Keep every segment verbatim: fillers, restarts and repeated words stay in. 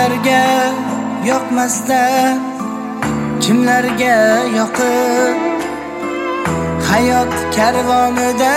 Kimlarga yoqmasdan, kimlarga yoqib, hayot karvonida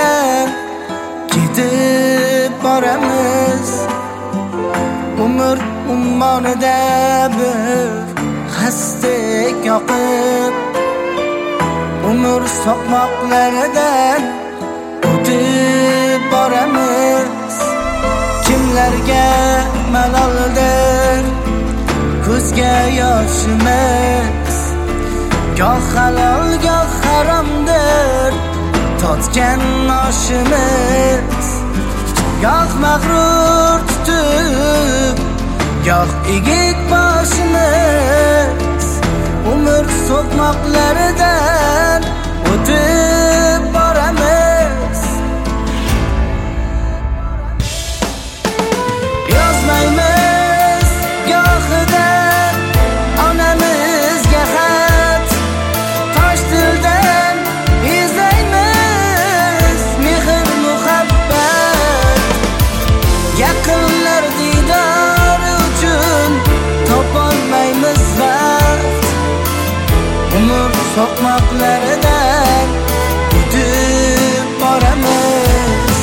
ketib boramiz. Umr ummonida bir hasdek yoqib, umr soqmoqlaridan o'tib boramiz. Kimlarga maloldir ko'zga yoshimiz, goh halol goh haromdir totgan oshimiz. Goh mag'rur tutib, goh egik boshimiz, umr so'qmoqlaridan o'tib boramiz. Yozmaymiz gohida onamizga xat, tosh tildan izlaymiz mehr muhabbat. Yaqinlar diydori uchun topolmaymiz vaqt, umr so'qmoqlaridan o'tib boramiz.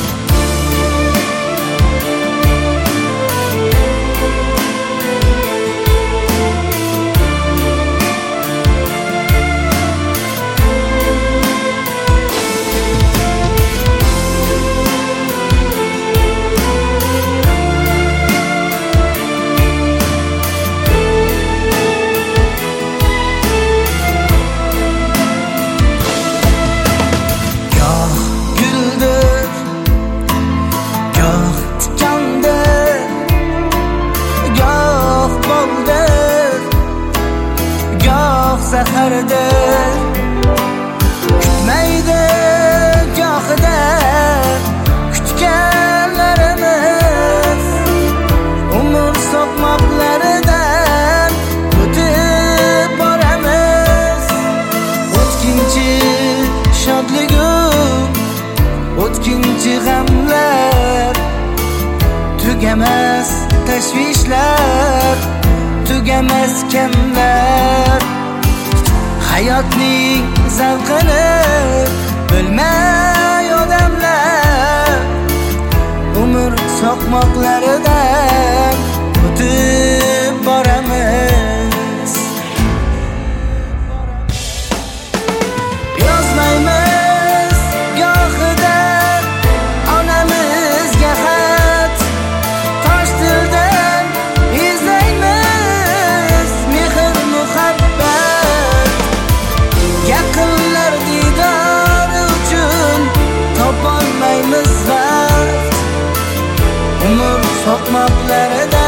Zahardir kutmaydi gohida kutganlarimiz, umr so'qmoqlaridan o'tib boramiz. O'tkinchi shodligu o'tkinchi g'amlar, tugamas tashvishlar, tugamas kamlar. Hayotning zavqini bilmay odamlar, umr so'qmoqlaridan o'tib boramiz. Yozmaymiz gohida onamizga xat, tosh tildan izlaymiz mehr muhabbat. Yaqinlar diydori uchun topolmaymiz vaqt, umr so'qmoqlarida